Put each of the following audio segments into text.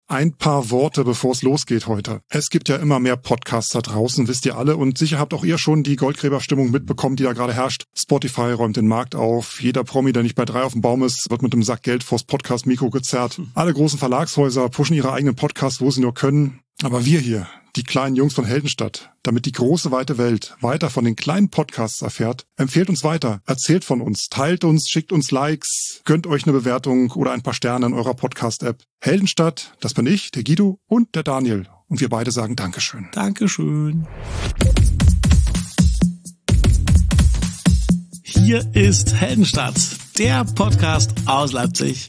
Ein paar Worte, bevor es losgeht heute. Es gibt ja immer mehr Podcasts da draußen, wisst ihr alle. Und sicher habt auch ihr schon die Goldgräberstimmung mitbekommen, die da gerade herrscht. Spotify räumt den Markt auf. Jeder Promi, der nicht bei 3 auf dem Baum ist, wird mit einem Sack Geld vors Podcast-Mikro gezerrt. Alle großen Verlagshäuser pushen ihre eigenen Podcasts, wo sie nur können. Aber wir hier, die kleinen Jungs von Heldenstadt, damit die große, weite Welt weiter von den kleinen Podcasts erfährt, empfehlt uns weiter, erzählt von uns, teilt uns, schickt uns Likes, gönnt euch eine Bewertung oder ein paar Sterne in eurer Podcast-App. Heldenstadt, das bin ich, der Guido und der Daniel. Und wir beide sagen Dankeschön. Dankeschön. Hier ist Heldenstadt, der Podcast aus Leipzig.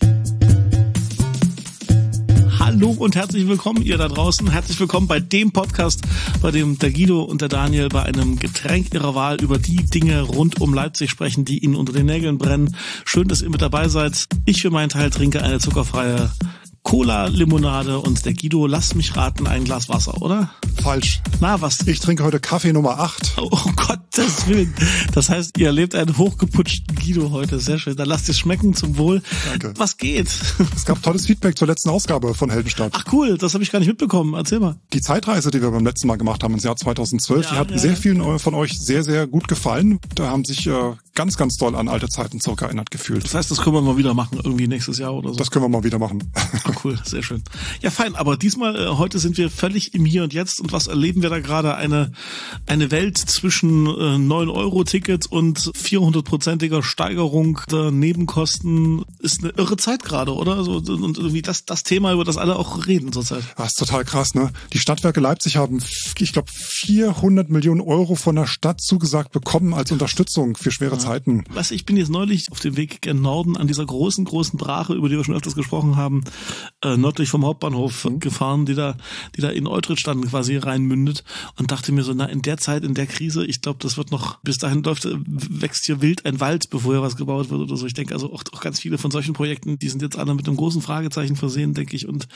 Hallo und herzlich willkommen, ihr da draußen. Herzlich willkommen bei dem Podcast, bei dem der Guido und der Daniel bei einem Getränk ihrer Wahl über die Dinge rund um Leipzig sprechen, die ihnen unter den Nägeln brennen. Schön, dass ihr mit dabei seid. Ich für meinen Teil trinke eine zuckerfreie Cola-Limonade und der Guido, lasst mich raten, ein Glas Wasser, oder? Falsch. Na, was? Ich trinke heute Kaffee Nummer 8. Oh Gottes Willen. Das heißt, ihr erlebt einen hochgeputschten Guido heute. Sehr schön. Dann lasst es schmecken, zum Wohl. Danke. Was geht? Es gab tolles Feedback zur letzten Ausgabe von Heldenstadt. Ach cool, das habe ich gar nicht mitbekommen. Erzähl mal. Die Zeitreise, die wir beim letzten Mal gemacht haben, ins Jahr 2012, die hat sehr vielen von euch sehr, sehr gut gefallen. Da haben sich ganz, ganz doll an alte Zeiten zurückerinnert gefühlt. Das heißt, das können wir mal wieder machen, irgendwie nächstes Jahr oder so. Das können wir mal wieder machen. Ach cool, sehr schön. Ja, fein, aber diesmal, heute sind wir völlig im Hier und Jetzt und was erleben wir da gerade? Eine Welt zwischen 9-Euro-Ticket und 400%iger Steigerung der Nebenkosten ist eine irre Zeit gerade, oder? Also, und irgendwie das Thema, über das alle auch reden zurzeit. Das ist total krass, ne? Die Stadtwerke Leipzig haben, ich glaube, 400 Millionen Euro von der Stadt zugesagt bekommen als Unterstützung für schwere Zeiten. Weißt du, ich bin jetzt neulich auf dem Weg gen Norden an dieser großen Brache, über die wir schon öfters gesprochen haben, nördlich vom Hauptbahnhof gefahren, die da in Eutrittstein quasi reinmündet und dachte mir so, na, in der Zeit, in der Krise, ich glaube, das wird noch, bis dahin wächst hier wild ein Wald, bevor hier was gebaut wird oder so. Ich denke also auch ganz viele von solchen Projekten, die sind jetzt alle mit einem großen Fragezeichen versehen, denke ich, und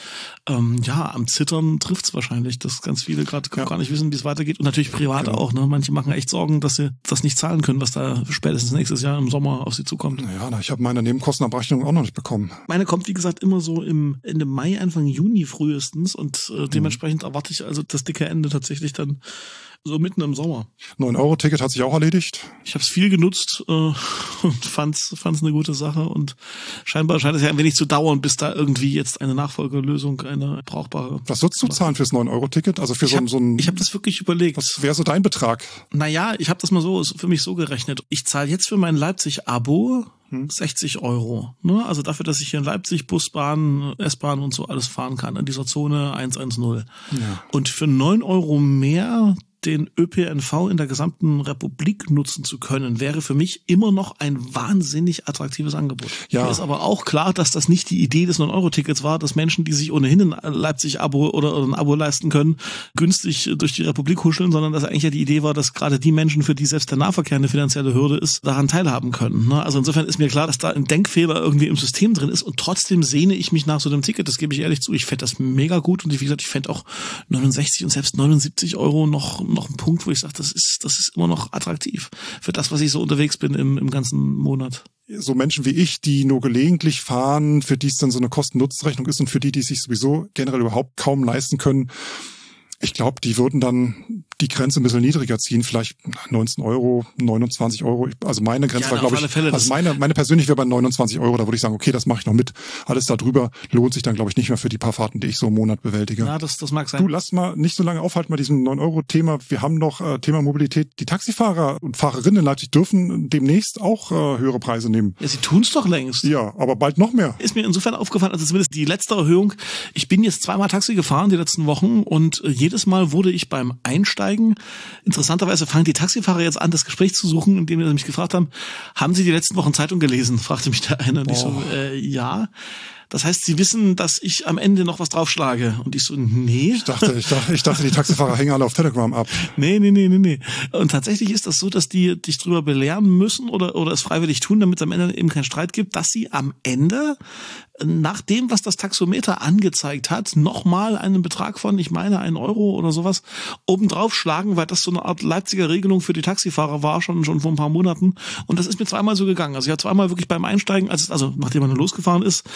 am Zittern trifft's wahrscheinlich, dass ganz viele gerade gar nicht wissen, wie es weitergeht und natürlich Private auch, ne? Manche machen echt Sorgen, dass sie das nicht zahlen können, was da spätestens nächstes Jahr im Sommer auf sie zukommt. Naja, ich habe meine Nebenkostenabrechnung auch noch nicht bekommen. Meine kommt, wie gesagt, immer so im Ende Mai, Anfang Juni frühestens und dementsprechend erwarte ich also das dicke Ende tatsächlich dann so mitten im Sommer. 9-Euro-Ticket hat sich auch erledigt. Ich habe es viel genutzt und fand's eine gute Sache und scheinbar scheint es ja ein wenig zu dauern, bis da irgendwie jetzt eine Nachfolgelösung, eine brauchbare. Was würdest du zahlen fürs 9-Euro-Ticket? Also für so ein. Ich habe das wirklich überlegt. Was wäre so dein Betrag? Naja, ich habe das mal so für mich so gerechnet. Ich zahle jetzt für mein Leipzig-Abo 60 Euro. Ne? Also dafür, dass ich hier in Leipzig Bus, Bahn, S-Bahn und so alles fahren kann, in dieser Zone 110. Ja. Und für 9 Euro mehr den ÖPNV in der gesamten Republik nutzen zu können, wäre für mich immer noch ein wahnsinnig attraktives Angebot. Ja. Mir ist aber auch klar, dass das nicht die Idee des 9-Euro-Tickets war, dass Menschen, die sich ohnehin ein Leipzig-Abo oder ein Abo leisten können, günstig durch die Republik huscheln, sondern dass eigentlich ja die Idee war, dass gerade die Menschen, für die selbst der Nahverkehr eine finanzielle Hürde ist, daran teilhaben können. Ne? Also insofern ist mir klar, dass da ein Denkfehler irgendwie im System drin ist und trotzdem sehne ich mich nach so einem Ticket, das gebe ich ehrlich zu. Ich fände das mega gut und wie gesagt, ich fände auch 69 und selbst 79 Euro noch ein Punkt, wo ich sage, das ist immer noch attraktiv für das, was ich so unterwegs bin im ganzen Monat. So Menschen wie ich, die nur gelegentlich fahren, für die es dann so eine Kosten-Nutzen-Rechnung ist und für die es sich sowieso generell überhaupt kaum leisten können, ich glaube, die würden dann die Grenze ein bisschen niedriger ziehen, vielleicht 19 Euro, 29 Euro. Also meine Grenze war, glaube ich, also meine persönlich wäre bei 29 Euro, da würde ich sagen, okay, das mache ich noch mit. Alles darüber lohnt sich dann, glaube ich, nicht mehr für die paar Fahrten, die ich so im Monat bewältige. Ja, das mag sein. Du, lass mal nicht so lange aufhalten bei diesem 9-Euro-Thema. Wir haben noch Thema Mobilität. Die Taxifahrer und Fahrerinnen in Leipzig dürfen demnächst auch höhere Preise nehmen. Ja, sie tun's doch längst. Ja, aber bald noch mehr. Ist mir insofern aufgefallen, also zumindest die letzte Erhöhung. Ich bin jetzt 2-mal Taxi gefahren die letzten Wochen und jedes Mal wurde ich beim Einsteigen, interessanterweise fangen die Taxifahrer jetzt an, das Gespräch zu suchen, indem sie mich gefragt haben die letzten Wochen Zeitung gelesen? Fragte mich der eine. Und ich so, ja. Das heißt, sie wissen, dass ich am Ende noch was draufschlage. Und ich so, nee. Ich dachte, die Taxifahrer hängen alle auf Telegram ab. Nee. Und tatsächlich ist das so, dass die dich drüber belehren müssen oder es freiwillig tun, damit es am Ende eben keinen Streit gibt, dass sie am Ende nach dem, was das Taxometer angezeigt hat, nochmal einen Betrag von, ich meine, 1 Euro oder sowas obendrauf schlagen, weil das so eine Art Leipziger Regelung für die Taxifahrer war, schon vor ein paar Monaten. Und das ist mir 2-mal so gegangen. Also ich habe 2-mal wirklich beim Einsteigen, also nachdem man losgefahren ist, wurde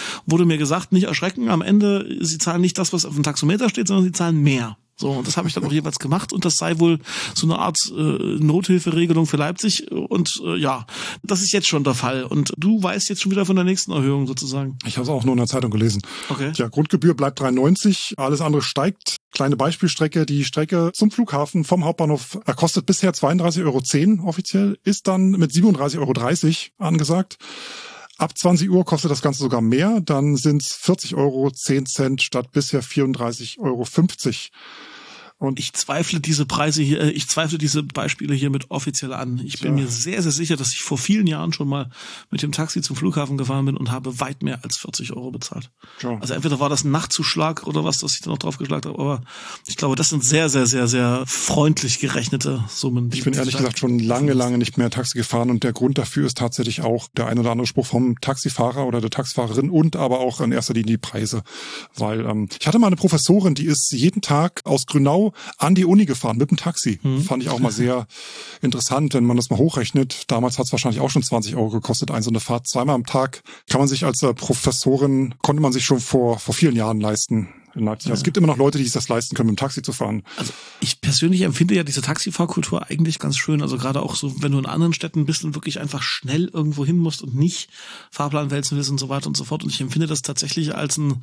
wurde mir gesagt, nicht erschrecken, am Ende, sie zahlen nicht das, was auf dem Taxometer steht, sondern sie zahlen mehr. So, und das habe ich dann auch jeweils gemacht und das sei wohl so eine Art Nothilferegelung für Leipzig und ja, das ist jetzt schon der Fall und du weißt jetzt schon wieder von der nächsten Erhöhung sozusagen. Ich habe es auch nur in der Zeitung gelesen. Okay. Ja, Grundgebühr bleibt 3,90, alles andere steigt. Kleine Beispielstrecke, die Strecke zum Flughafen vom Hauptbahnhof kostet bisher 32,10 € offiziell, ist dann mit 37,30 € angesagt. Ab 20 Uhr kostet das Ganze sogar mehr, dann sind es 40,10 € statt bisher 34,50 €. Und ich zweifle diese Preise hier, ich zweifle diese Beispiele hiermit offiziell an. Ich bin mir sehr, sehr sicher, dass ich vor vielen Jahren schon mal mit dem Taxi zum Flughafen gefahren bin und habe weit mehr als 40 € bezahlt. Ja. Also entweder war das ein Nachtzuschlag oder was ich da noch draufgeschlagen habe, aber ich glaube, das sind sehr, sehr, sehr, sehr freundlich gerechnete Summen. Ich bin ehrlich gesagt schon lange nicht mehr Taxi gefahren und der Grund dafür ist tatsächlich auch der ein oder andere Spruch vom Taxifahrer oder der Taxifahrerin und aber auch in erster Linie die Preise. Weil ich hatte mal eine Professorin, die ist jeden Tag aus Grünau an die Uni gefahren mit dem Taxi. Fand ich auch mal sehr interessant, wenn man das mal hochrechnet. Damals hat es wahrscheinlich auch schon 20 € gekostet, so eine Fahrt. Zweimal am Tag kann man sich als Professorin, konnte man sich schon vor vielen Jahren leisten in Leipzig. Also es gibt immer noch Leute, die sich das leisten können, mit dem Taxi zu fahren. Also ich persönlich empfinde ja diese Taxifahrkultur eigentlich ganz schön. Also gerade auch so, wenn du in anderen Städten bist und wirklich einfach schnell irgendwo hin musst und nicht Fahrplan wälzen willst und so weiter und so fort. Und ich empfinde das tatsächlich als ein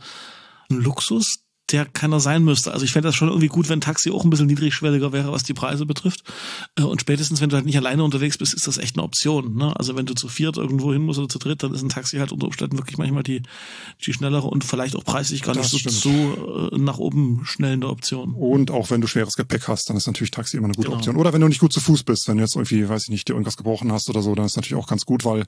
Luxus, der keiner sein müsste. Also ich fände das schon irgendwie gut, wenn Taxi auch ein bisschen niedrigschwelliger wäre, was die Preise betrifft. Und spätestens, wenn du halt nicht alleine unterwegs bist, ist das echt eine Option. Ne? Also wenn du zu viert irgendwo hin musst oder zu dritt, dann ist ein Taxi halt unter Umständen wirklich manchmal die schnellere und vielleicht auch preislich gar nicht so nach oben schnellende Option. Und auch wenn du schweres Gepäck hast, dann ist natürlich Taxi immer eine gute Option. Oder wenn du nicht gut zu Fuß bist, wenn du jetzt irgendwie, weiß ich nicht, dir irgendwas gebrochen hast oder so, dann ist natürlich auch ganz gut, weil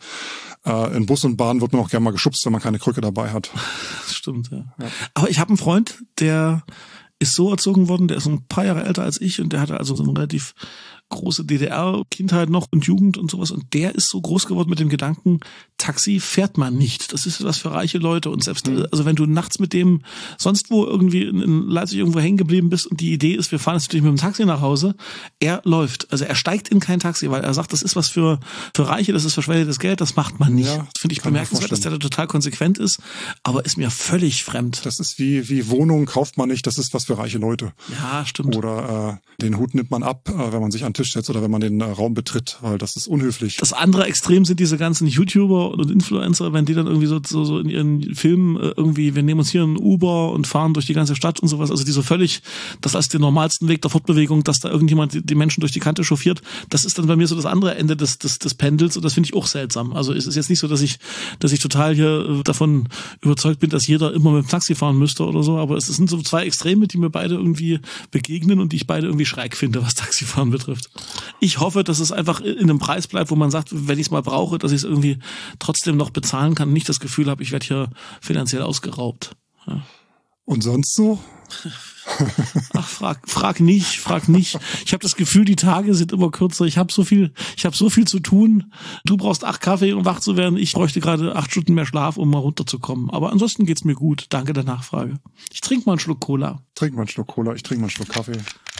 in Bus und Bahn wird man auch gerne mal geschubst, wenn man keine Krücke dabei hat. Das stimmt, ja. Aber ich habe einen Freund, der ist so erzogen worden, der ist ein paar Jahre älter als ich und der hatte also so eine relativ große DDR-Kindheit noch und Jugend und sowas und der ist so groß geworden mit dem Gedanken, Taxi fährt man nicht. Das ist was für reiche Leute und selbst, also wenn du nachts mit dem sonst wo irgendwie in Leipzig irgendwo hängen geblieben bist und die Idee ist, wir fahren jetzt natürlich mit dem Taxi nach Hause, er läuft. Also er steigt in kein Taxi, weil er sagt, das ist was für Reiche, das ist verschwendetes Geld, das macht man nicht. Ja, finde ich bemerkenswert, dass der da total konsequent ist, aber ist mir völlig fremd. Das ist wie Wohnung kauft man nicht, das ist was für reiche Leute. Ja, stimmt. Oder den Hut nimmt man ab, wenn man sich an den Tisch setzt oder wenn man den Raum betritt, weil das ist unhöflich. Das andere Extrem sind diese ganzen YouTuber und Influencer, wenn die dann irgendwie so in ihren Filmen irgendwie, wir nehmen uns hier ein Uber und fahren durch die ganze Stadt und sowas, also die so völlig, das als den normalsten Weg der Fortbewegung, dass da irgendjemand die Menschen durch die Kante chauffiert, das ist dann bei mir so das andere Ende des Pendels und das finde ich auch seltsam. Also es ist jetzt nicht so, dass ich total hier davon überzeugt bin, dass jeder immer mit dem Taxi fahren müsste oder so, aber es sind so zwei Extreme, die mir beide irgendwie begegnen und die ich beide irgendwie schräg finde, was Taxifahren betrifft. Ich hoffe, dass es einfach in einem Preis bleibt, wo man sagt, wenn ich es mal brauche, dass ich es irgendwie trotzdem noch bezahlen kann und nicht das Gefühl habe, ich werde hier finanziell ausgeraubt. Ja. Und sonst so? Ach, frag nicht. Ich habe das Gefühl, die Tage sind immer kürzer. Ich habe so viel zu tun. Du brauchst 8 Kaffee, um wach zu werden. Ich bräuchte gerade 8 Stunden mehr Schlaf, um mal runterzukommen. Aber ansonsten geht's mir gut. Danke der Nachfrage. Ich trinke mal einen Schluck Cola. Ich trinke mal einen Schluck Kaffee.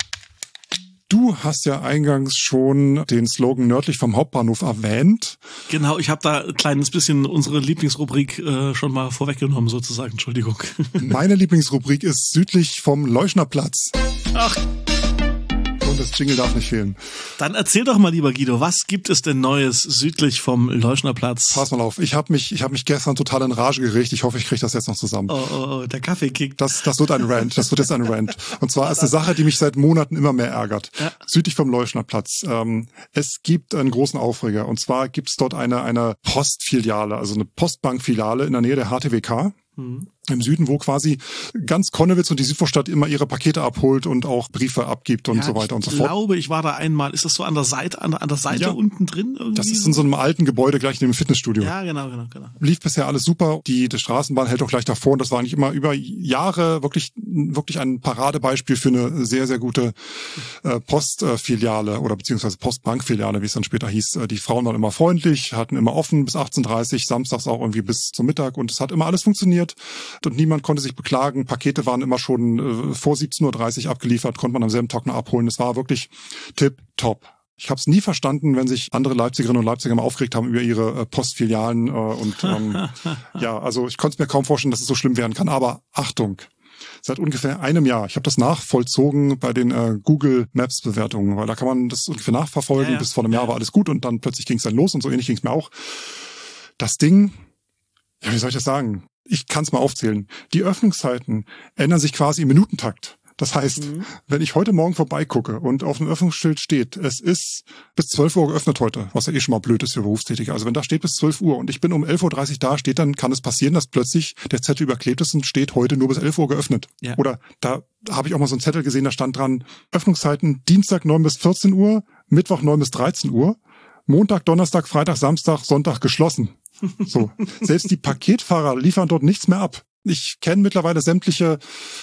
Du hast ja eingangs schon den Slogan nördlich vom Hauptbahnhof erwähnt. Genau, ich habe da ein kleines bisschen unsere Lieblingsrubrik schon mal vorweggenommen sozusagen, Entschuldigung. Meine Lieblingsrubrik ist südlich vom Leuschnerplatz. Ach. Und das Jingle darf nicht fehlen. Dann erzähl doch mal, lieber Guido, was gibt es denn Neues südlich vom Leuschnerplatz? Pass mal auf, ich hab mich gestern total in Rage geregt. Ich hoffe, ich kriege das jetzt noch zusammen. Oh, der Kaffee kickt. Das wird ein Rant, das wird jetzt ein Rant. Und zwar ist eine Sache, die mich seit Monaten immer mehr ärgert. Ja. Südlich vom Leuschnerplatz. Es gibt einen großen Aufreger. Und zwar gibt es dort eine Postfiliale, also eine Postbankfiliale in der Nähe der HTWK. Im Süden, wo quasi ganz Konnewitz und die Südvorstadt immer ihre Pakete abholt und auch Briefe abgibt und so weiter und so fort. Ich glaube, ich war da einmal. Ist das so an der Seite ja, unten drin irgendwie? Das ist in so einem alten Gebäude gleich neben dem Fitnessstudio. Ja, genau. Lief bisher alles super. Die Straßenbahn hält auch gleich davor und das war eigentlich immer über Jahre wirklich ein Paradebeispiel für eine sehr, sehr gute Postfiliale oder beziehungsweise Postbankfiliale, wie es dann später hieß. Die Frauen waren immer freundlich, hatten immer offen bis 18:30 Uhr, samstags auch irgendwie bis zum Mittag und es hat immer alles funktioniert. Und niemand konnte sich beklagen. Pakete waren immer schon vor 17:30 Uhr abgeliefert, konnte man am selben Tag noch abholen. Es war wirklich tipptopp. Ich habe es nie verstanden, wenn sich andere Leipzigerinnen und Leipziger mal aufgeregt haben über ihre Postfilialen ja, also ich konnte es mir kaum vorstellen, dass es so schlimm werden kann. Aber Achtung, seit ungefähr einem Jahr, ich habe das nachvollzogen bei den Google Maps Bewertungen, weil da kann man das ungefähr nachverfolgen. Ja. Bis vor einem Jahr war alles gut und dann plötzlich ging es dann los und so ähnlich ging es mir auch. Das Ding, ja, wie soll ich das sagen? Ich kann es mal aufzählen. Die Öffnungszeiten ändern sich quasi im Minutentakt. Das heißt, wenn ich heute Morgen vorbeigucke und auf dem Öffnungsschild steht, es ist bis 12 Uhr geöffnet heute, was ja eh schon mal blöd ist für Berufstätige. Also wenn da steht bis 12 Uhr und ich bin um 11.30 Uhr da, steht, dann kann es passieren, dass plötzlich der Zettel überklebt ist und steht heute nur bis 11 Uhr geöffnet. Ja. Oder da habe ich auch mal so einen Zettel gesehen, da stand dran, Öffnungszeiten Dienstag 9 bis 14 Uhr, Mittwoch 9 bis 13 Uhr, Montag, Donnerstag, Freitag, Samstag, Sonntag geschlossen. So. Selbst die Paketfahrer liefern dort nichts mehr ab. Ich kenne mittlerweile sämtliche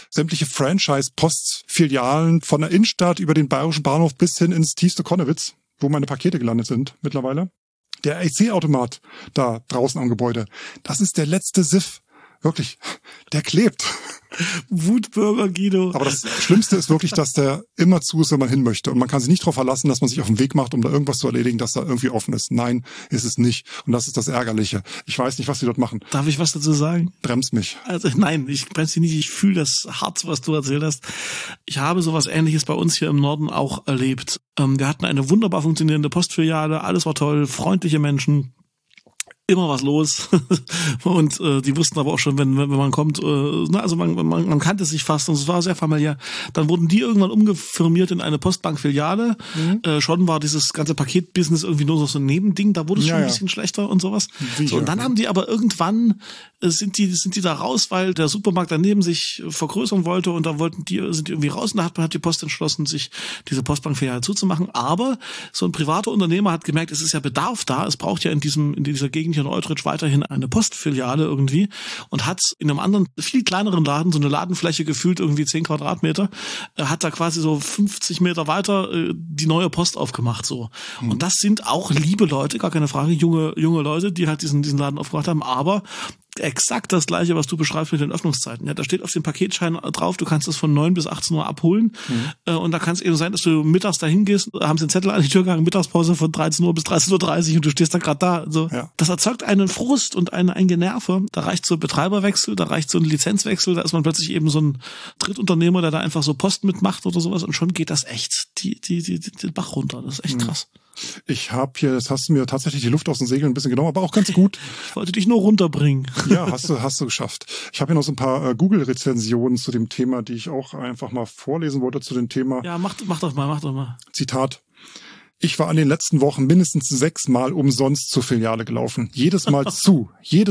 Franchise-Postfilialen von der Innenstadt über den Bayerischen Bahnhof bis hin ins tiefste Konnewitz, wo meine Pakete gelandet sind mittlerweile. Der EC-Automat da draußen am Gebäude, das ist der letzte Siff. Wirklich, der klebt. Wutbürger Guido. Aber das Schlimmste ist wirklich, dass der immer zu ist, wenn man hin möchte. Und man kann sich nicht darauf verlassen, dass man sich auf den Weg macht, um da irgendwas zu erledigen, dass da irgendwie offen ist. Nein, ist es nicht. Und das ist das Ärgerliche. Ich weiß nicht, was die dort machen. Darf ich was dazu sagen? Bremst mich. Also nein, ich bremse dich nicht. Ich fühle das hart, was du erzählt hast. Ich habe sowas Ähnliches bei uns hier im Norden auch erlebt. Wir hatten eine wunderbar funktionierende Postfiliale. Alles war toll, freundliche Menschen. Immer was los und die wussten aber auch schon, wenn man kommt, also man kannte sich fast und es war sehr familiär. Dann wurden die irgendwann umgefirmiert in eine Postbankfiliale. Schon war dieses ganze Paketbusiness irgendwie nur so ein Nebending, da wurde es schon ein bisschen schlechter und sowas. So, und dann haben die aber irgendwann sind die da raus, weil der Supermarkt daneben sich vergrößern wollte und da sind die irgendwie raus und da hat die Post entschlossen, sich diese Postbankfiliale zuzumachen. Aber so ein privater Unternehmer hat gemerkt, es ist ja Bedarf da, es braucht ja in dieser Gegend hier in Eutrich weiterhin eine Postfiliale irgendwie und hat in einem anderen, viel kleineren Laden, so eine Ladenfläche gefühlt irgendwie 10 Quadratmeter, hat da quasi so 50 Meter weiter die neue Post aufgemacht so. Und das sind auch liebe Leute, gar keine Frage, junge Leute, die halt diesen Laden aufgemacht haben, aber exakt das Gleiche, was du beschreibst mit den Öffnungszeiten. Ja, da steht auf dem Paketschein drauf, du kannst das von 9 bis 18 Uhr abholen. Und da kann es eben sein, dass du mittags dahin gehst, haben sie den Zettel an die Tür gegangen, Mittagspause von 13 Uhr bis 13.30 Uhr und du stehst da gerade da. So. Ja. Das erzeugt einen Frust und ein Generve. Da reicht so ein Betreiberwechsel, da reicht so ein Lizenzwechsel, da ist man plötzlich eben so ein Drittunternehmer, der da einfach so Post mitmacht oder sowas und schon geht das echt den Bach runter. Das ist echt krass. Ich habe hier, das hast du mir tatsächlich die Luft aus den Segeln ein bisschen genommen, aber auch ganz gut. Ich wollte dich nur runterbringen. Ja, hast du geschafft. Ich habe hier noch so ein paar Google-Rezensionen zu dem Thema, die ich auch einfach mal vorlesen wollte zu dem Thema. Ja, mach doch mal. Zitat. Ich war an den letzten Wochen mindestens 6 Mal umsonst zur Filiale gelaufen. Jedes Mal zu.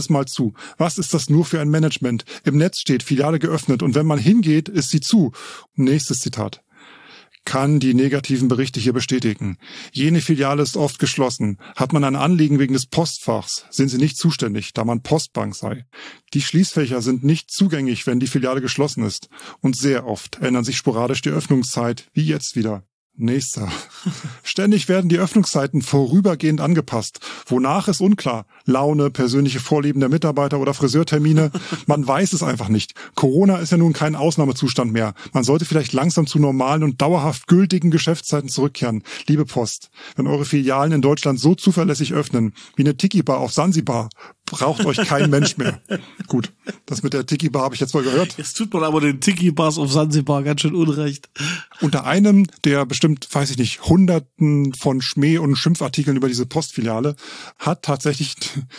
Was ist das nur für ein Management? Im Netz steht Filiale geöffnet und wenn man hingeht, ist sie zu. Nächstes Zitat. Kann die negativen Berichte hier bestätigen. Jene Filiale ist oft geschlossen. Hat man ein Anliegen wegen des Postfachs, sind sie nicht zuständig, da man Postbank sei. Die Schließfächer sind nicht zugänglich, wenn die Filiale geschlossen ist. Und sehr oft ändern sich sporadisch die Öffnungszeit, wie jetzt wieder. Nächster. Ständig werden die Öffnungszeiten vorübergehend angepasst. Wonach ist unklar. Laune, persönliche Vorlieben der Mitarbeiter oder Friseurtermine. Man weiß es einfach nicht. Corona ist ja nun kein Ausnahmezustand mehr. Man sollte vielleicht langsam zu normalen und dauerhaft gültigen Geschäftszeiten zurückkehren. Liebe Post, wenn eure Filialen in Deutschland so zuverlässig öffnen, wie eine Tiki-Bar auf Sansibar, braucht euch kein Mensch mehr. Gut, das mit der Tiki-Bar habe ich jetzt mal gehört. Jetzt tut man aber den Tiki-Bars auf Sansibar ganz schön unrecht. Unter einem, der bestimmt, weiß ich nicht, Hunderten von Schmäh- und Schimpfartikeln über diese Postfiliale, hat tatsächlich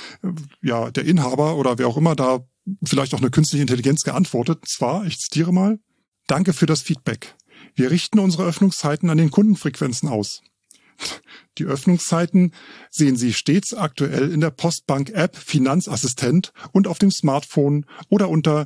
ja der Inhaber oder wer auch immer da vielleicht auch eine künstliche Intelligenz geantwortet. Und zwar, ich zitiere mal, danke für das Feedback. Wir richten unsere Öffnungszeiten an den Kundenfrequenzen aus. Die Öffnungszeiten sehen Sie stets aktuell in der Postbank-App Finanzassistent und auf dem Smartphone oder unter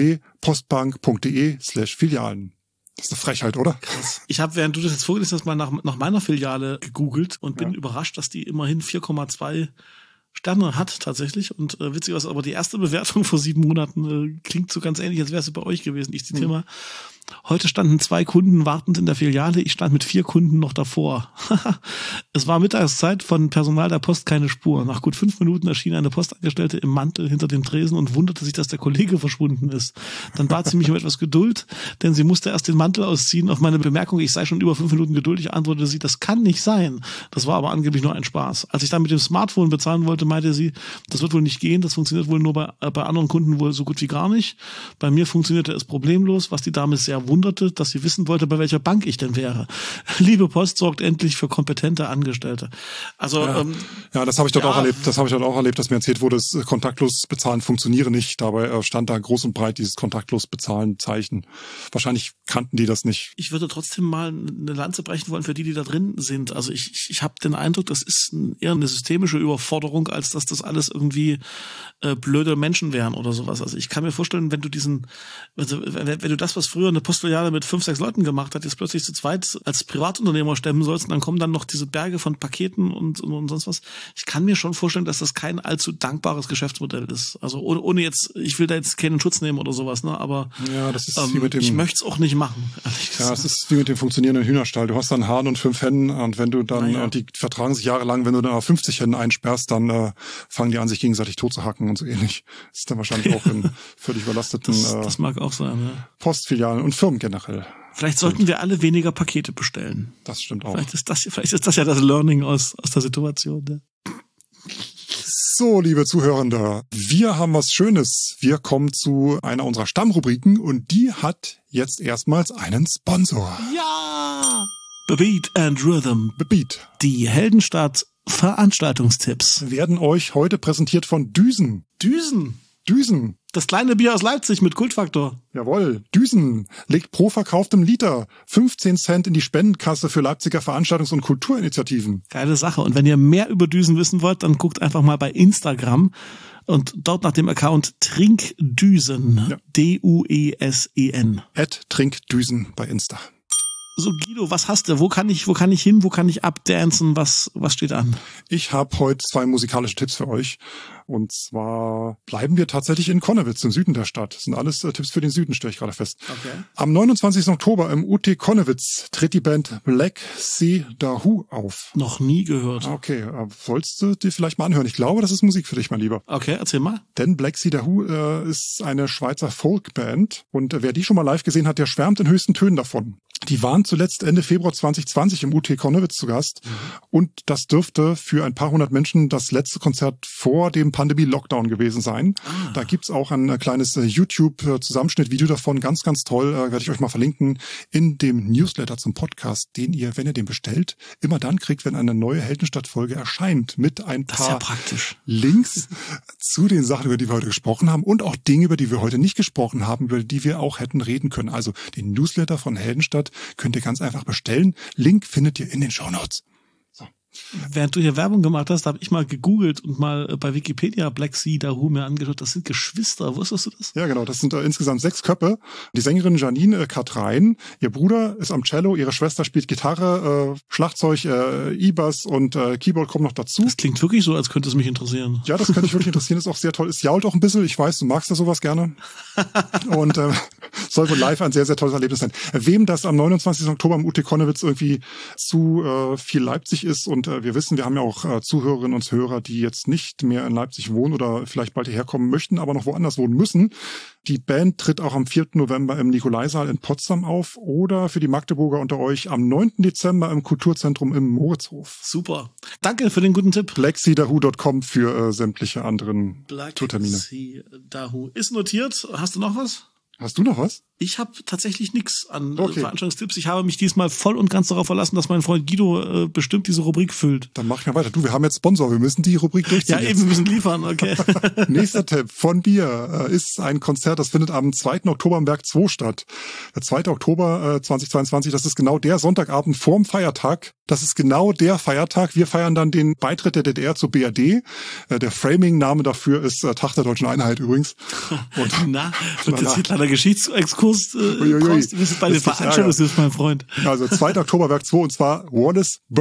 www.postbank.de/Filialen. Das ist eine Frechheit, oder? Krass. Ich habe, während du das jetzt vorgelesen hast, mal nach meiner Filiale gegoogelt und bin überrascht, dass die immerhin 4,2 Sterne hat tatsächlich. Und witzigerweise, aber die erste Bewertung vor 7 Monaten klingt so ganz ähnlich, als wäre es bei euch gewesen. Ich zitiere mal. Heute standen 2 Kunden wartend in der Filiale, ich stand mit 4 Kunden noch davor. Es war Mittagszeit, von Personal der Post keine Spur. Nach gut 5 Minuten erschien eine Postangestellte im Mantel hinter dem Tresen und wunderte sich, dass der Kollege verschwunden ist. Dann bat sie mich um etwas Geduld, denn sie musste erst den Mantel ausziehen. Auf meine Bemerkung, ich sei schon über 5 Minuten geduldig, antwortete sie, das kann nicht sein. Das war aber angeblich nur ein Spaß. Als ich dann mit dem Smartphone bezahlen wollte, meinte sie, das wird wohl nicht gehen, das funktioniert wohl nur bei anderen Kunden wohl so gut wie gar nicht. Bei mir funktionierte es problemlos, was die Dame sehr wunderte, dass sie wissen wollte, bei welcher Bank ich denn wäre. Liebe Post sorgt endlich für kompetente Angestellte. Also ja, das habe ich dort auch erlebt. Das habe ich dort auch erlebt, dass mir erzählt wurde, das kontaktlos bezahlen funktioniere nicht. Dabei stand da groß und breit dieses kontaktlos bezahlen Zeichen. Wahrscheinlich kannten die das nicht. Ich würde trotzdem mal eine Lanze brechen wollen für die da drin sind. Also ich habe den Eindruck, das ist eher eine systemische Überforderung, als dass das alles irgendwie blöde Menschen wären oder sowas. Also ich kann mir vorstellen, wenn du wenn du das, was früher eine Postfiliale mit 5, 6 Leuten gemacht hat, jetzt plötzlich zu zweit als Privatunternehmer stemmen sollst, und dann kommen dann noch diese Berge von Paketen und sonst was. Ich kann mir schon vorstellen, dass das kein allzu dankbares Geschäftsmodell ist. Also ohne jetzt, ich will da jetzt keinen Schutz nehmen oder sowas, ne? Aber ja, das ist wie mit dem, ich möchte es auch nicht machen, ehrlich gesagt. Ja, es ist wie mit dem funktionierenden Hühnerstall. Du hast dann Hahn und 5 Hennen, und wenn du dann, und die vertragen sich jahrelang, wenn du dann auf 50 Hennen einsperrst, dann fangen die an, sich gegenseitig totzuhacken und so ähnlich. Das ist dann wahrscheinlich auch in völlig überlasteten das mag auch sein, ja. Postfilialen und Firmen generell. Vielleicht sollten wir alle weniger Pakete bestellen. Das stimmt auch. Vielleicht ist das ja das Learning aus der Situation. Ja. So, liebe Zuhörende, wir haben was Schönes. Wir kommen zu einer unserer Stammrubriken und die hat jetzt erstmals einen Sponsor. Ja! Beat and Rhythm. Beat. Die Heldenstadt Veranstaltungstipps. Werden euch heute präsentiert von Düsen. Düsen. Düsen. Das kleine Bier aus Leipzig mit Kultfaktor. Jawohl, Düsen legt pro verkauftem Liter 15 Cent in die Spendenkasse für Leipziger Veranstaltungs- und Kulturinitiativen. Geile Sache. Und wenn ihr mehr über Düsen wissen wollt, dann guckt einfach mal bei Instagram und dort nach dem Account Trinkdüsen. Ja. DUESEN. @Trinkdüsen bei Insta. So, Guido, was hast du? Wo kann ich hin? Wo kann ich abdancen? Was steht an? Ich habe heute 2 musikalische Tipps für euch. Und zwar bleiben wir tatsächlich in Connewitz, im Süden der Stadt. Das sind alles Tipps für den Süden, stelle ich gerade fest. Okay. Am 29. Oktober im UT Connewitz tritt die Band Black Sea Dahoo auf. Noch nie gehört. Okay, sollst du dir vielleicht mal anhören. Ich glaube, das ist Musik für dich, mein Lieber. Okay, erzähl mal. Denn Black Sea Dahoo ist eine Schweizer Folkband. Und wer die schon mal live gesehen hat, der schwärmt in höchsten Tönen davon. Die waren zuletzt Ende Februar 2020 im UT Connewitz zu Gast. Und das dürfte für ein paar hundert Menschen das letzte Konzert vor dem Pandemie-Lockdown gewesen sein. Da gibt's auch ein kleines YouTube-Zusammenschnitt-Video davon. Ganz, ganz toll. Werde ich euch mal verlinken in dem Newsletter zum Podcast, den ihr, wenn ihr den bestellt, immer dann kriegt, wenn eine neue Heldenstadt-Folge erscheint. Mit ein paar Links zu den Sachen, über die wir heute gesprochen haben und auch Dinge, über die wir heute nicht gesprochen haben, über die wir auch hätten reden können. Also den Newsletter von Heldenstadt könnt ihr ganz einfach bestellen. Link findet ihr in den Shownotes. Während du hier Werbung gemacht hast, habe ich mal gegoogelt und mal bei Wikipedia Black Sea Dahoo mir angeschaut. Das sind Geschwister. Wusstest du das? Ja, genau. Das sind insgesamt 6 Köpfe. Die Sängerin Janine Katrein, ihr Bruder ist am Cello, ihre Schwester spielt Gitarre, Schlagzeug, E-Bass und Keyboard kommen noch dazu. Das klingt wirklich so, als könnte es mich interessieren. Ja, das könnte mich wirklich interessieren. Ist auch sehr toll. Es jault auch ein bisschen. Ich weiß, du magst ja sowas gerne. Und soll wohl live ein sehr, sehr tolles Erlebnis sein. Wem das am 29. Oktober im UT Connewitz irgendwie zu viel Leipzig ist, und wir wissen, wir haben ja auch Zuhörerinnen und Hörer, die jetzt nicht mehr in Leipzig wohnen oder vielleicht bald hierher kommen möchten, aber noch woanders wohnen müssen. Die Band tritt auch am 4. November im Nikolaisaal in Potsdam auf oder für die Magdeburger unter euch am 9. Dezember im Kulturzentrum im Moritzhof. Super. Danke für den guten Tipp. blackseadahoo.com für sämtliche anderen Tourtermine. Black Sea Dahoo. Ist notiert. Hast du noch was? Hast du noch was? Ich habe tatsächlich nichts an Veranstaltungstipps. Ich habe mich diesmal voll und ganz darauf verlassen, dass mein Freund Guido bestimmt diese Rubrik füllt. Dann mach ich mal weiter. Du, wir haben jetzt Sponsor. Wir müssen die Rubrik durchziehen. Ja, eben, wir müssen liefern, okay. Nächster Tipp von mir ist ein Konzert, das findet am 2. Oktober im Werk 2 statt. Der 2. Oktober 2022, das ist genau der Sonntagabend vorm Feiertag. Das ist genau der Feiertag. Wir feiern dann den Beitritt der DDR zur BRD. Der Framing-Name dafür ist Tag der Deutschen Einheit übrigens. Und na, wird jetzt hier kleiner Geschichtsexkurs. Wir sind bei den Veranstaltungen, mein Freund. Also 2. Oktober Werk 2 und zwar Wallace Bird.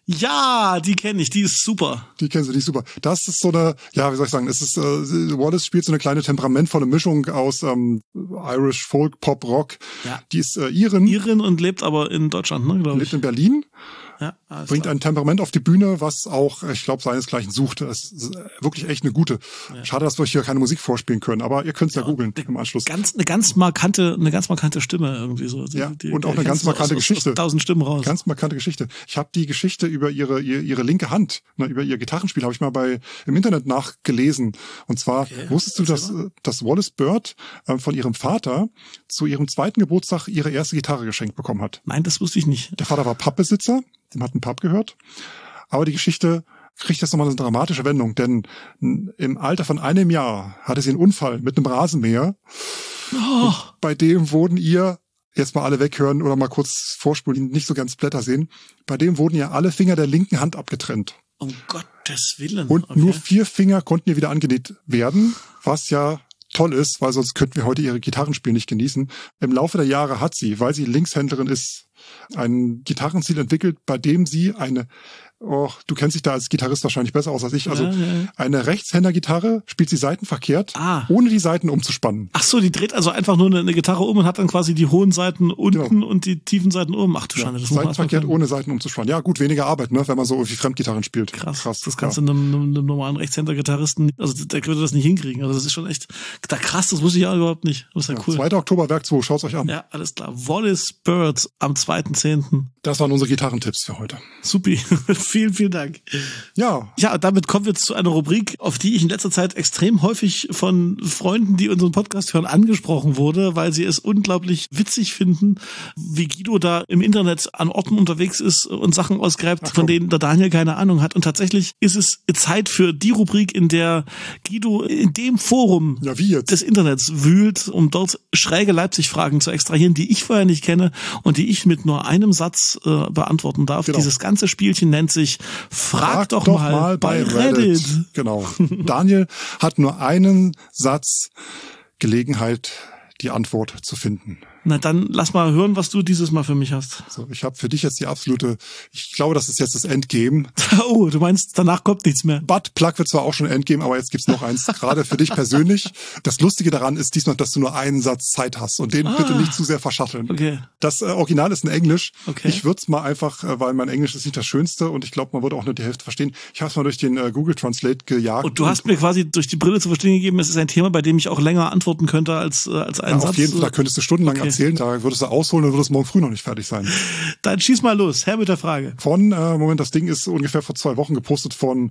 Ja, die kenne ich, die ist super. Die kennen Sie, die ist super. Das ist so eine, ja, wie soll ich sagen, es ist, Wallace spielt so eine kleine temperamentvolle Mischung aus Irish Folk, Pop, Rock. Ja. Die ist Irin. Irin und lebt aber in Deutschland, ne, glaube ich. Lebt in Berlin. Ja, bringt ein Temperament auf die Bühne, was auch, ich glaube, seinesgleichen sucht. Es ist wirklich echt eine gute. Ja. Schade, dass wir euch hier keine Musik vorspielen können, aber ihr könnt es ja googeln im Anschluss. Eine ganz markante Stimme irgendwie so. Und auch eine ganz markante Geschichte. Aus 1000 Stimmen raus. Ganz markante Geschichte. Ich habe die Geschichte über ihre linke Hand, über ihr Gitarrenspiel, habe ich mal im Internet nachgelesen. Und zwar wusstest du, dass Wallace Bird von ihrem Vater zu ihrem 2. Geburtstag ihre erste Gitarre geschenkt bekommen hat? Nein, das wusste ich nicht. Der Vater war Pappbesitzer. Dem hat ein Pub gehört. Aber die Geschichte kriegt jetzt nochmal eine dramatische Wendung, denn im Alter von 1 Jahr hatte sie einen Unfall mit einem Rasenmäher. Oh. Bei dem wurden ihr, jetzt mal alle weghören oder mal kurz vorspulen, die nicht so ganz Blätter sehen, bei dem wurden ihr alle Finger der linken Hand abgetrennt. Um Gottes Willen. Und nur 4 Finger konnten ihr wieder angenäht werden, was ja toll ist, weil sonst könnten wir heute ihre Gitarrenspiel nicht genießen. Im Laufe der Jahre hat sie, weil sie Linkshänderin ist, ein Gitarrenstil entwickelt, bei dem sie du kennst dich da als Gitarrist wahrscheinlich besser aus als ich, also eine Rechtshänder-Gitarre spielt sie seitenverkehrt, ohne die Saiten umzuspannen. Ach so, die dreht also einfach nur eine Gitarre um und hat dann quasi die hohen Seiten unten und die tiefen Seiten oben. Ach du Schande. Das seitenverkehrt ohne Seiten umzuspannen. Ja gut, weniger Arbeit, ne, wenn man so irgendwie Fremdgitarren spielt. Krass. Das kannst du einem normalen Rechtshänder-Gitarristen, also der würde das nicht hinkriegen. Also das ist schon echt, krass, das wusste ich ja überhaupt nicht. Das ist ja cool. 2. Oktober, Werk 2, schaut's euch an. Ja, alles klar. Wallace Bird am 2.10. Das waren unsere Gitarrentipps für heute. Supi. Vielen, vielen Dank. Ja, damit kommen wir jetzt zu einer Rubrik, auf die ich in letzter Zeit extrem häufig von Freunden, die unseren Podcast hören, angesprochen wurde, weil sie es unglaublich witzig finden, wie Guido da im Internet an Orten unterwegs ist und Sachen ausgräbt, von denen der Daniel keine Ahnung hat. Und tatsächlich ist es Zeit für die Rubrik, in der Guido in dem Forum des Internets wühlt, um dort schräge Leipzig-Fragen zu extrahieren, die ich vorher nicht kenne und die ich mit nur einem Satz beantworten darf. Genau. Dieses ganze Spielchen nennt sich Frag doch mal bei Reddit. Genau. Daniel hat nur einen Satz Gelegenheit, die Antwort zu finden. Na dann lass mal hören, was du dieses Mal für mich hast. So, ich habe für dich jetzt ich glaube, das ist jetzt das Endgame. Oh, du meinst, danach kommt nichts mehr. Butt Plug wird zwar auch schon Endgame, aber jetzt gibt's noch eins, gerade für dich persönlich. Das Lustige daran ist diesmal, dass du nur einen Satz Zeit hast und den bitte nicht zu sehr verschatteln. Okay. Das Original ist in Englisch. Okay. Ich würde es mal einfach, weil mein Englisch ist nicht das Schönste und ich glaube, man würde auch nur die Hälfte verstehen. Ich habe es mal durch den Google Translate gejagt. Und du hast mir quasi durch die Brille zu verstehen gegeben, es ist ein Thema, bei dem ich auch länger antworten könnte als einen Satz. Auf jeden Fall, da könntest du stundenlang erzählen, da würdest du ausholen und würdest morgen früh noch nicht fertig sein. Dann schieß mal los, her mit der Frage. Das Ding ist ungefähr vor 2 Wochen gepostet von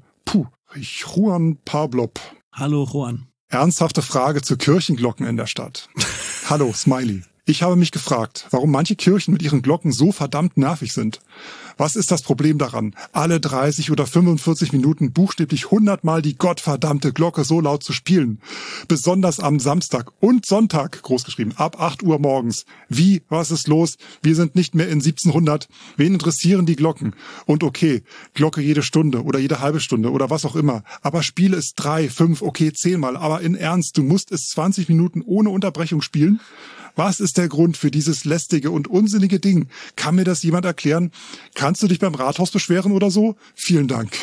Juan Pablob. Hallo Juan. Ernsthafte Frage zu Kirchenglocken in der Stadt. Hallo, Smiley. Ich habe mich gefragt, warum manche Kirchen mit ihren Glocken so verdammt nervig sind. Was ist das Problem daran, alle 30 oder 45 Minuten buchstäblich 100-mal die gottverdammte Glocke so laut zu spielen? Besonders am Samstag und Sonntag, großgeschrieben, ab 8 Uhr morgens. Wie? Was ist los? Wir sind nicht mehr in 1700. Wen interessieren die Glocken? Und okay, Glocke jede Stunde oder jede halbe Stunde oder was auch immer. Aber spiele es 3, 5, okay, 10-mal. Aber in Ernst, du musst es 20 Minuten ohne Unterbrechung spielen? Was ist der Grund für dieses lästige und unsinnige Ding? Kann mir das jemand erklären? Kannst du dich beim Rathaus beschweren oder so? Vielen Dank.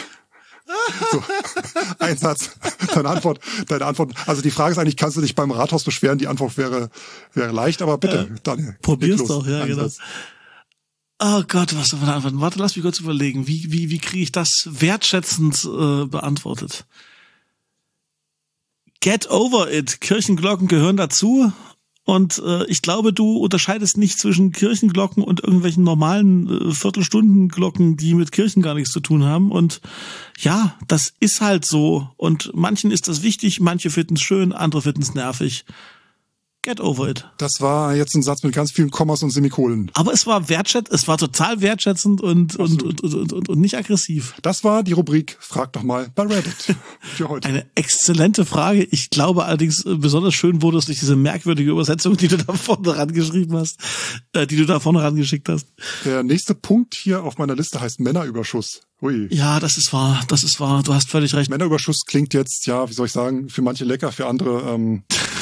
So, ein Satz. Deine Antwort. Also die Frage ist eigentlich, kannst du dich beim Rathaus beschweren? Die Antwort wäre leicht, aber bitte, Daniel. Probier's doch, ja, genau. Oh Gott, was für eine Antwort. Warte, lass mich kurz überlegen. Wie kriege ich das wertschätzend beantwortet? Get over it. Kirchenglocken gehören dazu. Und ich glaube, du unterscheidest nicht zwischen Kirchenglocken und irgendwelchen normalen Viertelstundenglocken, die mit Kirchen gar nichts zu tun haben. Und ja, das ist halt so. Und manchen ist das wichtig, manche finden es schön, andere finden es nervig. Get over it. Das war jetzt ein Satz mit ganz vielen Kommas und Semikolen. Aber es war total wertschätzend und nicht aggressiv. Das war die Rubrik Frag doch mal bei Reddit für heute. Eine exzellente Frage. Ich glaube allerdings, besonders schön wurde es durch diese merkwürdige Übersetzung, die du da vorne rangeschrieben hast, die du da vorne rangeschickt hast. Der nächste Punkt hier auf meiner Liste heißt Männerüberschuss. Ui. Ja, das ist wahr. Du hast völlig recht. Männerüberschuss klingt jetzt, ja, wie soll ich sagen, für manche lecker, für andere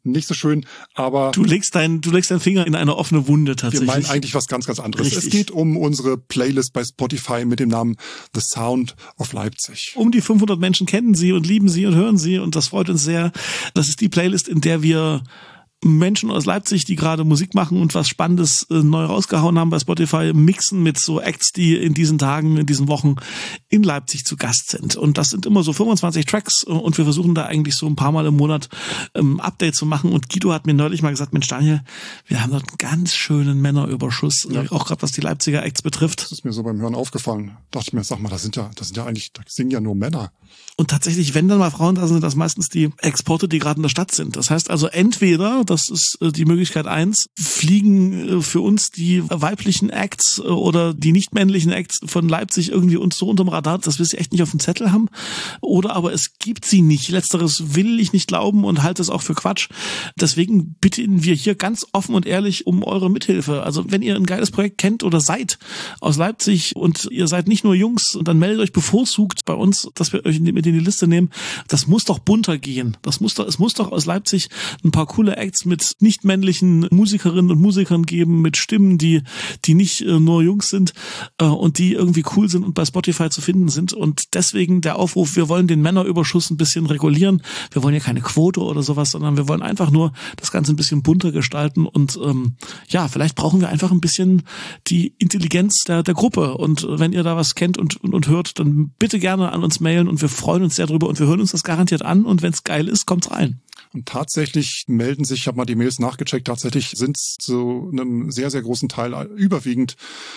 nicht so schön, aber du legst deinen Finger in eine offene Wunde tatsächlich. Wir meinen eigentlich was ganz, ganz anderes. Richtig. Es geht um unsere Playlist bei Spotify mit dem Namen The Sound of Leipzig. Um die 500 Menschen kennen sie und lieben sie und hören sie und das freut uns sehr. Das ist die Playlist, in der wir Menschen aus Leipzig, die gerade Musik machen und was Spannendes neu rausgehauen haben bei Spotify, mixen mit so Acts, die in diesen Tagen, in diesen Wochen in Leipzig zu Gast sind. Und das sind immer so 25 Tracks und wir versuchen da eigentlich so ein paar Mal im Monat Update zu machen. Und Guido hat mir neulich mal gesagt, Mensch Daniel, wir haben dort einen ganz schönen Männerüberschuss, auch gerade was die Leipziger Acts betrifft. Das ist mir so beim Hören aufgefallen. Dachte ich mir, sag mal, das sind ja eigentlich, da singen ja nur Männer. Und tatsächlich, wenn dann mal Frauen da sind das meistens die Exporte, die gerade in der Stadt sind. Das heißt also entweder, das ist die Möglichkeit 1, fliegen für uns die weiblichen Acts oder die nicht männlichen Acts von Leipzig irgendwie uns so unterm Radar, dass wir sie echt nicht auf dem Zettel haben. Oder aber es gibt sie nicht. Letzteres will ich nicht glauben und halte es auch für Quatsch. Deswegen bitten wir hier ganz offen und ehrlich um eure Mithilfe. Also wenn ihr ein geiles Projekt kennt oder seid aus Leipzig und ihr seid nicht nur Jungs, und dann meldet euch bevorzugt bei uns, dass wir euch mit in die Liste nehmen. Das muss doch bunter gehen. Es muss doch aus Leipzig ein paar coole Acts mit nicht männlichen Musikerinnen und Musikern geben, mit Stimmen, die nicht nur Jungs sind und die irgendwie cool sind und bei Spotify zu finden sind. Und deswegen der Aufruf, wir wollen den Männerüberschuss ein bisschen regulieren. Wir wollen ja keine Quote oder sowas, sondern wir wollen einfach nur das Ganze ein bisschen bunter gestalten und vielleicht brauchen wir einfach ein bisschen die Intelligenz der Gruppe. Und wenn ihr da was kennt und hört, dann bitte gerne an uns mailen und wir freuen uns sehr drüber und wir hören uns das garantiert an und wenn es geil ist, kommt's rein. Und tatsächlich melden sich, ich habe mal die Mails nachgecheckt, tatsächlich sind es zu einem sehr, sehr großen Teil überwiegend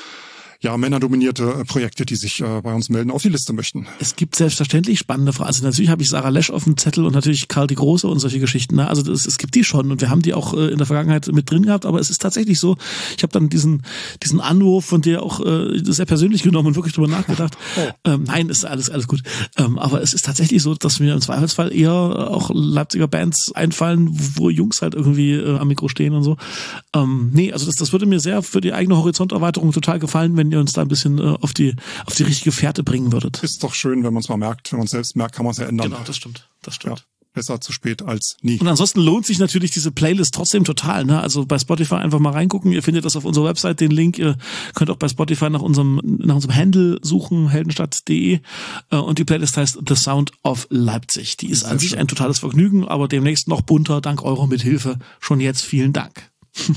männerdominierte Projekte, die sich bei uns melden, auf die Liste möchten. Es gibt selbstverständlich spannende Fragen. Also natürlich habe ich Sarah Lesch auf dem Zettel und natürlich Karl die Große und solche Geschichten. Ne? Also es gibt die schon und wir haben die auch in der Vergangenheit mit drin gehabt, aber es ist tatsächlich so, ich habe dann diesen Anruf von dir auch sehr persönlich genommen und wirklich drüber nachgedacht. Nein, ist alles gut. Aber es ist tatsächlich so, dass mir im Zweifelsfall eher auch Leipziger Bands einfallen, wo Jungs halt irgendwie am Mikro stehen und so. Also das würde mir sehr für die eigene Horizonterweiterung total gefallen, wenn ihr uns da ein bisschen auf die richtige Fährte bringen würdet. Ist doch schön, wenn man es mal merkt. Wenn man es selbst merkt, kann man es ja ändern. Genau, das stimmt. Ja, besser zu spät als nie. Und ansonsten lohnt sich natürlich diese Playlist trotzdem total. Ne? Also bei Spotify einfach mal reingucken. Ihr findet das auf unserer Website, den Link. Ihr könnt auch bei Spotify nach unserem Handle suchen, heldenstadt.de. Und die Playlist heißt The Sound of Leipzig. Die ist an sich ein totales Vergnügen, aber demnächst noch bunter, dank eurer Mithilfe. Schon jetzt vielen Dank.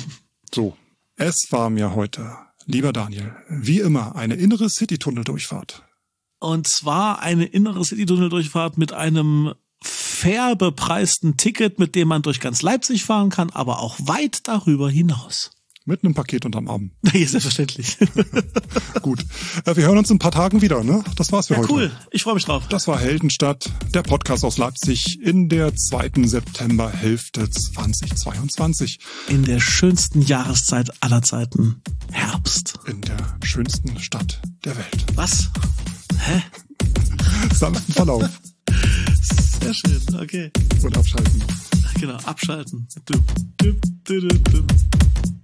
So, es war mir heute, lieber Daniel, wie immer eine innere City-Tunnel-Durchfahrt. Und zwar eine innere City-Tunnel-Durchfahrt mit einem fair bepreisten Ticket, mit dem man durch ganz Leipzig fahren kann, aber auch weit darüber hinaus. Mit einem Paket unterm Arm. Ja, selbstverständlich. Gut. Wir hören uns in ein paar Tagen wieder, ne? Das war's für heute. Cool. Ich freue mich drauf. Das war Heldenstadt, der Podcast aus Leipzig in der 2. Septemberhälfte 2022. In der schönsten Jahreszeit aller Zeiten. Herbst. In der schönsten Stadt der Welt. Was? Hä? Sanften Verlauf. Sehr schön, okay. Und abschalten. Genau, abschalten.